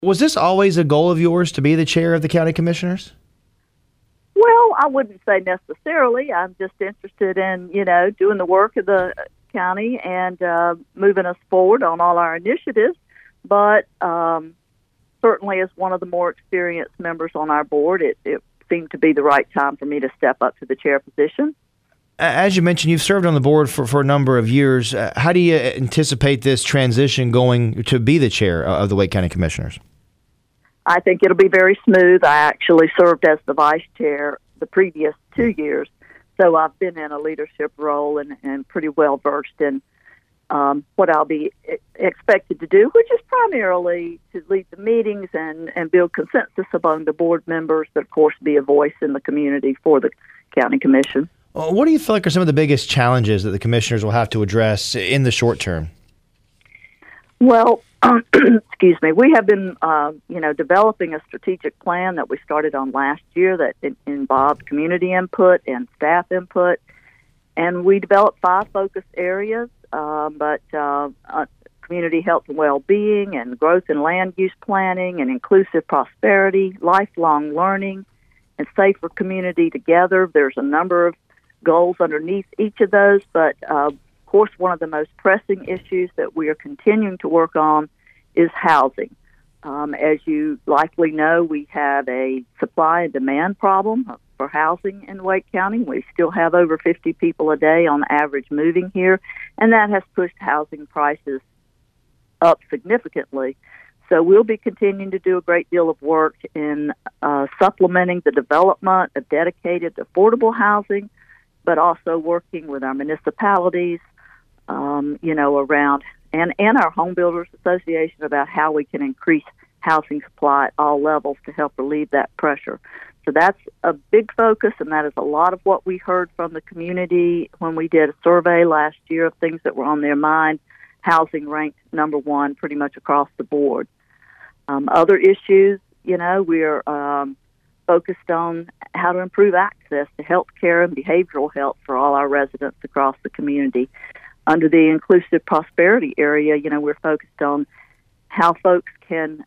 Was this always a goal of yours to be the chair of the county commissioners? Well, I wouldn't say necessarily. I'm just interested in, doing the work of the county and moving us forward on all our initiatives. But certainly as one of the more experienced members on our board, it seemed to be the right time for me to step up to the chair position. As you mentioned, you've served on the board for a number of years. How do you anticipate this transition going to be the chair of the Wake County Commissioners? I think it'll be very smooth. I actually served as the vice chair the previous 2 years, so I've been in a leadership role and pretty well versed in what I'll be expected to do, which is primarily to lead the meetings and build consensus among the board members, but of course be a voice in the community for the county commission. What do you feel like are some of the biggest challenges that the commissioners will have to address in the short term? Well, excuse me, we have been, developing a strategic plan that we started on last year that involved community input and staff input, and we developed 5 focus areas, community health and well-being and growth and land use planning and inclusive prosperity, lifelong learning, and safer community together. There's a number of goals underneath each of those, but of course one of the most pressing issues that we are continuing to work on is housing. As you likely know, we have a supply and demand problem for housing in Wake County. We still have over 50 people a day on average moving here, and that has pushed housing prices up significantly. So we'll be continuing to do a great deal of work in supplementing the development of dedicated affordable housing, but also working with our municipalities, around and our Home Builders Association about how we can increase housing supply at all levels to help relieve that pressure. So that's a big focus, and that is a lot of what we heard from the community when we did a survey last year of things that were on their mind. Housing ranked number 1 pretty much across the board. Other issues, we're focused on how to improve access to health care and behavioral health for all our residents across the community. Under the inclusive prosperity area, we're focused on how folks can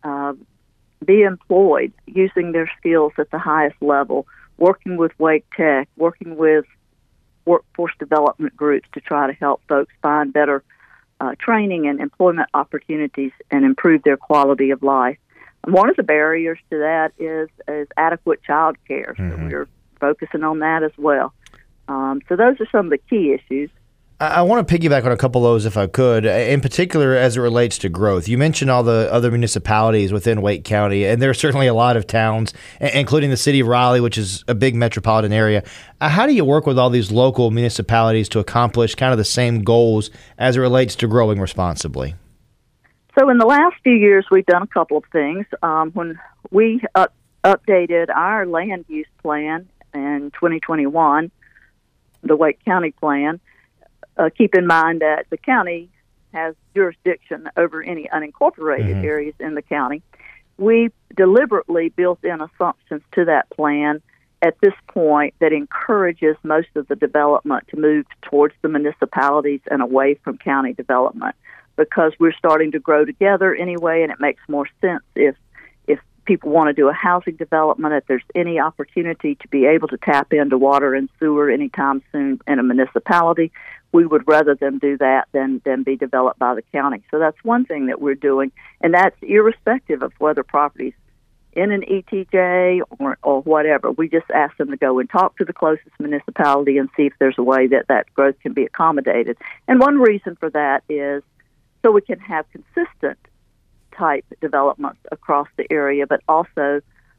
be employed using their skills at the highest level, working with Wake Tech, working with workforce development groups to try to help folks find better training and employment opportunities and improve their quality of life. And one of the barriers to that is adequate child care. So we're focusing on that as well. So those are some of the key issues. I want to piggyback on a couple of those if I could, in particular as it relates to growth. You mentioned all the other municipalities within Wake County, and there are certainly a lot of towns, including the city of Raleigh, which is a big metropolitan area. How do you work with all these local municipalities to accomplish kind of the same goals as it relates to growing responsibly? So in the last few years, we've done a couple of things. When we updated our land use plan in 2021, the Wake County plan, keep in mind that the county has jurisdiction over any unincorporated areas in the county. We deliberately built in assumptions to that plan at this point that encourages most of the development to move towards the municipalities and away from county development, because we're starting to grow together anyway, and it makes more sense if people want to do a housing development, if there's any opportunity to be able to tap into water and sewer anytime soon in a municipality, we would rather them do that than be developed by the county. So that's one thing that we're doing, and that's irrespective of whether property's in an ETJ or whatever. We just ask them to go and talk to the closest municipality and see if there's a way that growth can be accommodated. And one reason for that is so we can have consistent type developments across the area, but also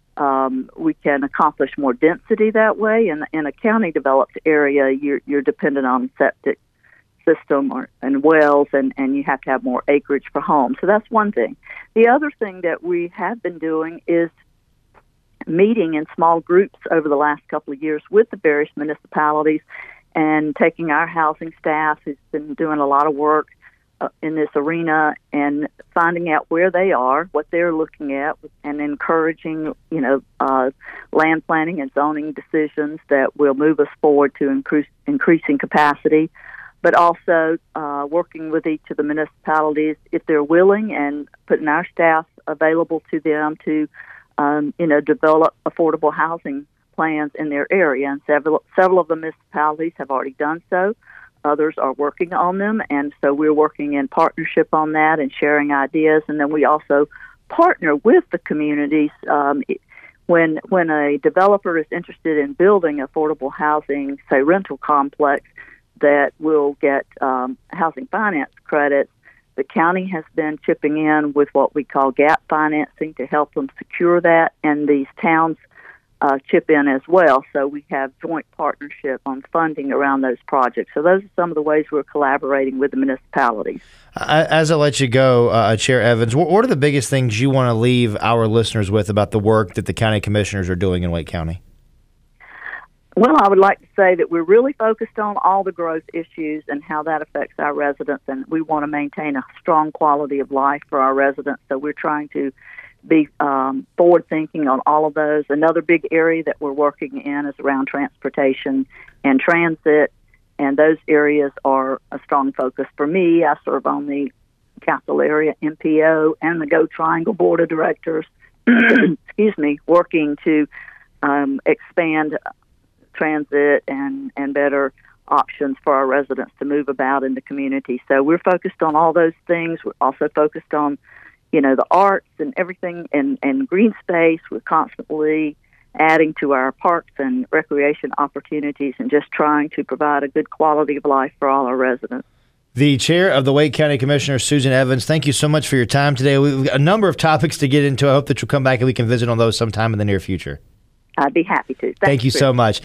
we can accomplish more density that way. In a county developed area, you're dependent on septic system and wells, and you have to have more acreage for homes. So that's one thing. The other thing that we have been doing is meeting in small groups over the last couple of years with the various municipalities and taking our housing staff, who's been doing a lot of work in this arena, and finding out where they are, what they're looking at, and encouraging, land planning and zoning decisions that will move us forward to increasing capacity, but also working with each of the municipalities if they're willing, and putting our staff available to them to, develop affordable housing plans in their area. And several of the municipalities have already done so. Others are working on them, and so we're working in partnership on that and sharing ideas. And then we also partner with the communities. When a developer is interested in building affordable housing, say rental complex, that will get housing finance credits, the county has been chipping in with what we call gap financing to help them secure that, and these towns chip in as well. So we have joint partnership on funding around those projects. So those are some of the ways we're collaborating with the municipalities. As I let you go, Chair Evans, what are the biggest things you want to leave our listeners with about the work that the county commissioners are doing in Wake County? Well, I would like to say that we're really focused on all the growth issues and how that affects our residents, and we want to maintain a strong quality of life for our residents. So we're trying to be forward-thinking on all of those. Another big area that we're working in is around transportation and transit, and those areas are a strong focus for me. I serve on the Council Area MPO and the Go Triangle Board of Directors, working to expand transit and better options for our residents to move about in the community. So we're focused on all those things. We're also focused on the arts and everything and green space. We're constantly adding to our parks and recreation opportunities and just trying to provide a good quality of life for all our residents. The chair of the Wake County Commissioners, Susan Evans, thank you so much for your time today. We've got a number of topics to get into. I hope that you'll come back and we can visit on those sometime in the near future. I'd be happy to. Thank you so much.